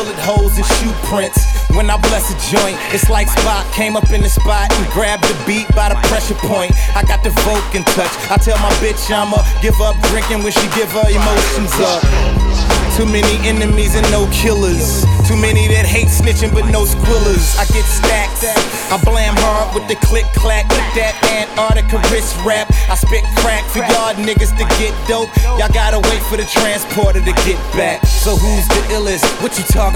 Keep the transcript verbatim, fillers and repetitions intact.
bullet holes and shoe prints. When I bless a joint, it's like Spock came up in the spot and grabbed the beat by the pressure point. I got the Vulcan touch. I tell my bitch I'ma give up drinking when she give her emotions up. Too many enemies and no killers. Too many that hate snitching but no squillers. I get stacked, I blam her up with the click clack, with that Antarctica wrist rap. I spit crack for y'all niggas to get dope. Y'all gotta wait for the transporter to get back. So who's the illest? What you talking